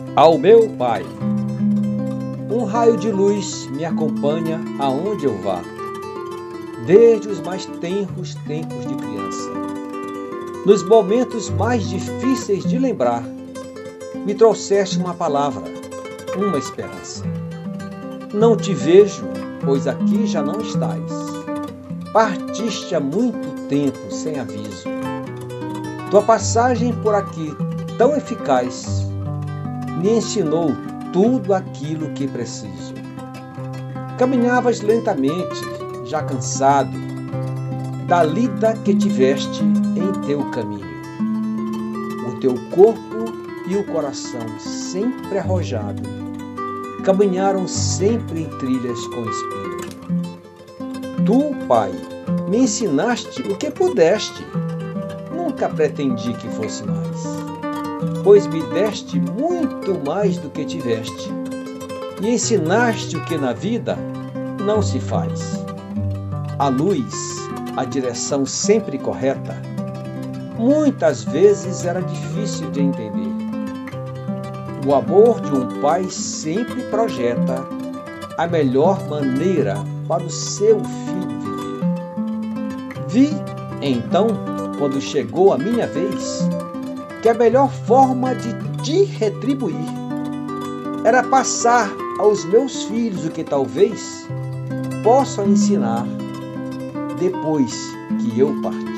Ao meu Pai. Um raio de luz me acompanha aonde eu vá, desde os mais tenros tempos de criança. Nos momentos mais difíceis de lembrar, me trouxeste uma palavra, uma esperança. Não te vejo, pois aqui já não estás. Partiste há muito tempo sem aviso. Tua passagem por aqui, tão eficaz, me ensinou tudo aquilo que preciso. Caminhavas lentamente, já cansado, da lida que tiveste em teu caminho. O teu corpo e o coração sempre arrojado, caminharam sempre em trilhas com espinho. Tu, Pai, me ensinaste o que pudeste, nunca pretendi que fosse mais, pois me deste muito mais do que tiveste, e ensinaste o que na vida não se faz. A luz, a direção sempre correta, muitas vezes era difícil de entender. O amor de um pai sempre projeta a melhor maneira para o seu filho viver. Vi, então, quando chegou a minha vez, que a melhor forma de te retribuir era passar aos meus filhos o que talvez possam ensinar depois que eu partir.